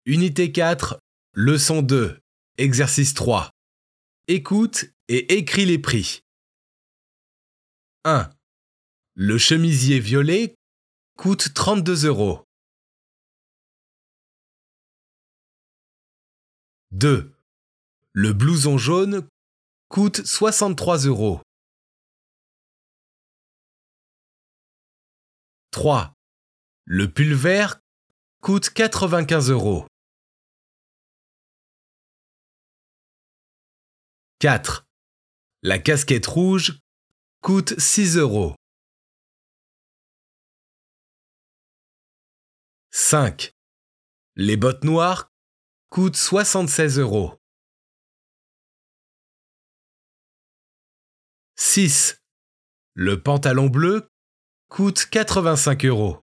Unité 4, leçon 2, exercice 3. Écoute et écris les prix. 1. Le chemisier violet coûte 32 euros. 2. Le blouson jaune coûte 63 euros. 3. Le pull vert coûte 95 euros. 4. La casquette rouge coûte 6 euros. 5. Les bottes noires coûtent 76 euros. 6. Le pantalon bleu coûte 85 euros.